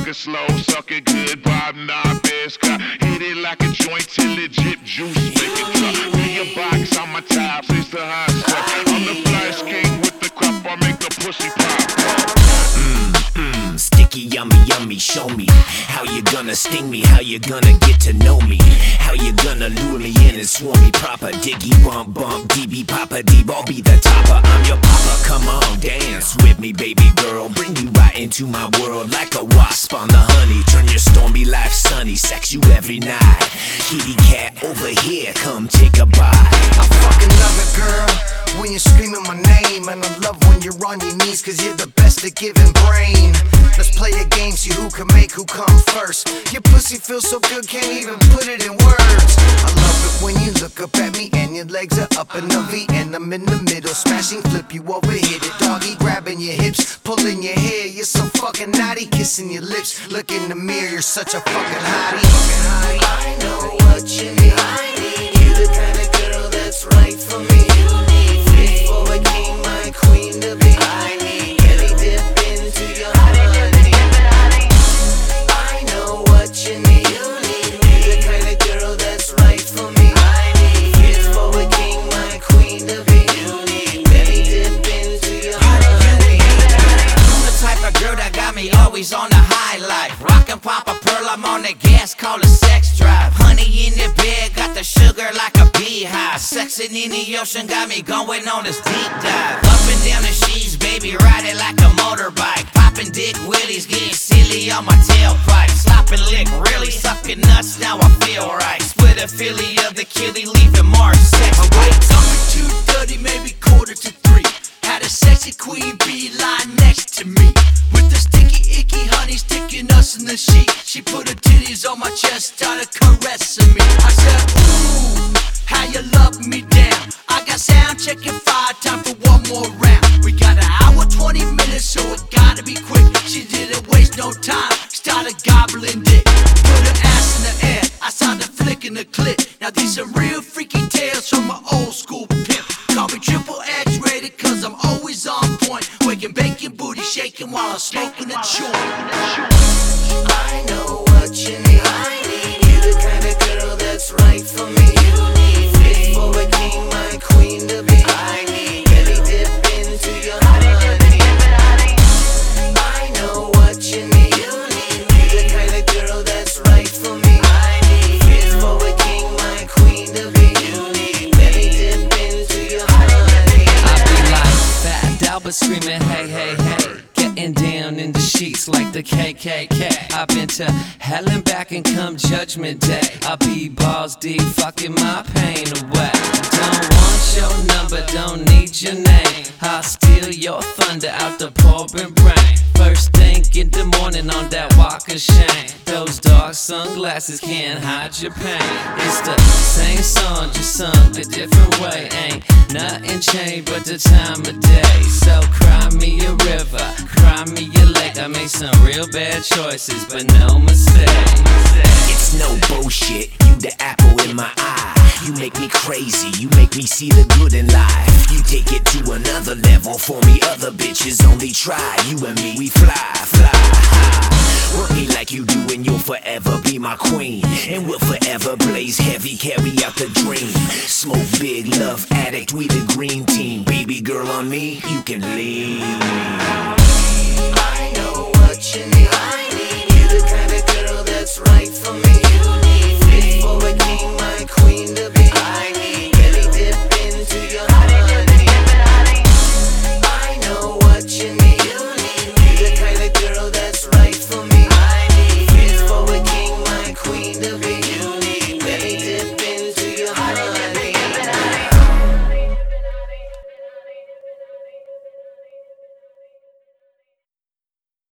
Fuck it slow, suck it good, Bob Knob, Scott. Hit it like a joint till it drip juice, make it drop. Be a box on my top, it's the hot stuff. I'm the fly king with the crop, I make a pussy pop. Sticky, yummy, yummy, show me how you gonna sting me, how you gonna get to know me, how you gonna lure me in and swarm me proper. Diggy, bump, bump, DB, papa, D-ball, be the topper. I'm your papa, come on, dance with me, baby girl. Bring you right into my world like a wasp on the honey. Turn your stormy life sunny, sex you every night. Kitty cat over here, come take a bite. I fucking love it, girl, when you're screaming my name. And I love when you're on your knees, cause you're the best at giving brain. Let's play a game, see who can make who come first. Your pussy feels so good, can't even put it in words. I love it when you look up at me and your legs are up in the V and I'm in the middle, smashing, flip you over, hit it, doggy, grabbing your hips, pulling your hair. You're so fucking naughty, kissing your lips. Look in the mirror, you're such a fucking hottie. I know what you need. You the kind of girl that's right for me. Fit for a king, my queen to be. I need any dip into your honey. I know what you need. You the kind of girl that's right for me. Fit for a king, my queen to be. Any dip into your honey. I'm the type of girl that got me always on the high life. Rockin' pop a pearl, I'm on the gas, call it sex drive. Honey in the bed, got the sugar like a beehive. Sexing in the ocean, got me going on this deep dive. Up and down the sheets, baby, riding like a motorbike. Popping dick willies, getting silly on my tailpipe. Slopping lick, really sucking nuts, now I feel right. Split a filly of the killie, leaving Mars sex bites. Up at 2:30, maybe 2:45. Had a sexy queen bee lying next to me, with the sticky, icky honey sticking us in the sheet. She put her titties on my chest, started caressing me. I said, ooh, how you love me down. I got sound checking 5, time for one more round. We got an hour, 20 minutes, so it gotta be quick. She didn't waste no time, started gobbling dick. Put her ass in the air, I started flicking the clit. Now these are real freaky tales from my old school pimp. Call me triple X rated, cause I'm always on point. Waking, baking, booty shaking while I'm smoking a joint. I know what you need. You the kind of girl that's right for me. Fit for a king, my queen to be. I need any dip into your honey. I know what you need. You the kind of girl that's right for me. Fit for a king, my queen to be. Any dip into your honey. I be like Fat Albert screaming, hey, hey, hey. Getting down in the sheets like the KKK. I've been to hell and back and come judgment day. I'll be balls deep, fucking my pain away. Don't want your number, don't need your name. I'll steal your thunder out the pouring rain. First thing in the morning on that walk of shame. Those dark sunglasses can't hide your pain. It's the same song, just sung a different way. Ain't nothing changed but the time of day. So cry me a river, cry me a lake. I made some real bad choices, but no mistakes. It's no bullshit, you the apple in my eye. You make me crazy, you make me see the good in life. You take it to another level, for me other bitches only try. You and me, we fly, fly high. Work me like you do and you'll forever be my queen. And we'll forever blaze heavy, carry out the dream. Smoke big, love addict, we the green team. Baby girl on me, you can lean. I know what you need.